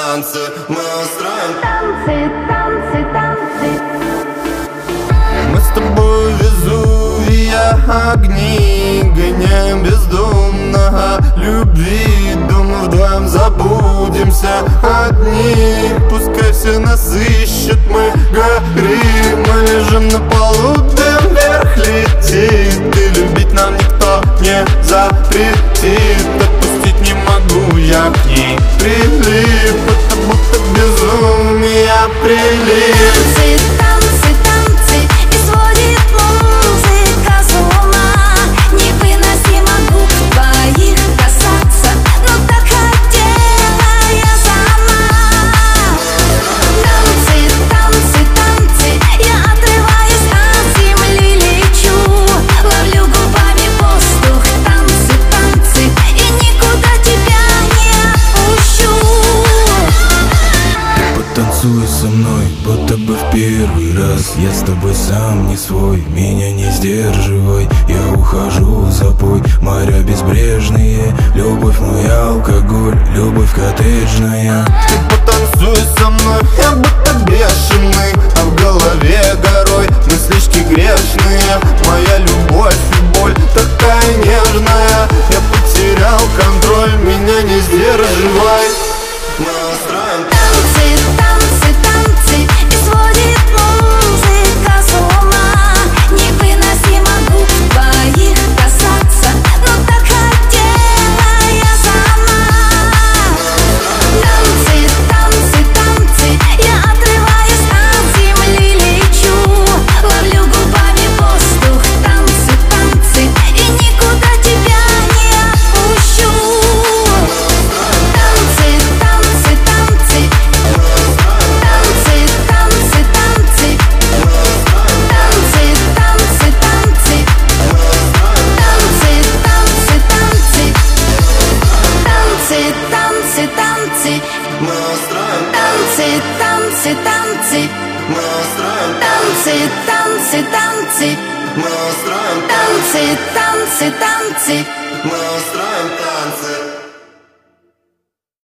танцы, мы устроим танцы, танцы, танцы. Мы с тобой Везувия огни, гоняем бездумно любви. Думаю, вдвоем забудемся одни. Пускай все нас ищут, мы горим. Мы лежим на полу, дым вверх летит. И любить нам никто не запретит. Отпустить не могу, я к ней прилип. Это будто безумие прилип. Танцы, танцы, танцы, и сводит музыка с ума. Невыносимо губ твоих касаться, но так хотела я сама. Танцы, танцы, танцы, я отрываюсь от земли, лечу. Ловлю губами воздух, танцы, танцы, и никуда тебя не отпущу. Потанцуй со мной, будто бы в первый раз. Я с тобой сам не свой, меня не сдерживай. Я ухожу в запой, моря безбрежные. Любовь мой алкоголь, любовь коттеджная. Ты потанцуй со мной, я будто бешеный, а в голове горой мыслишки грешные. Моя любовь и боль такая нежная. Я потерял контроль, меня не сдерживай. Мы устроим Танцы, танцы, танцы, и сводит музыка с ума. Невыносимо губ твоих касаться, но так хотела я сама. Танцы, танцы, танцы, я отрываюсь от земли, лечу. Ловлю губами воздух, танцы, танцы, и никуда тебя не отпущу. Танцы, танцы, танцы, танцы, танцы, танцы, танцы, танцы, танцы, танцы, танцы, танцы, танцы, Мы устроим танцы, танцы, танцы, Мы устроим танцы, танцы, танцы, Мы устроим танцы, танцы, танцы. Мы устроим танцы.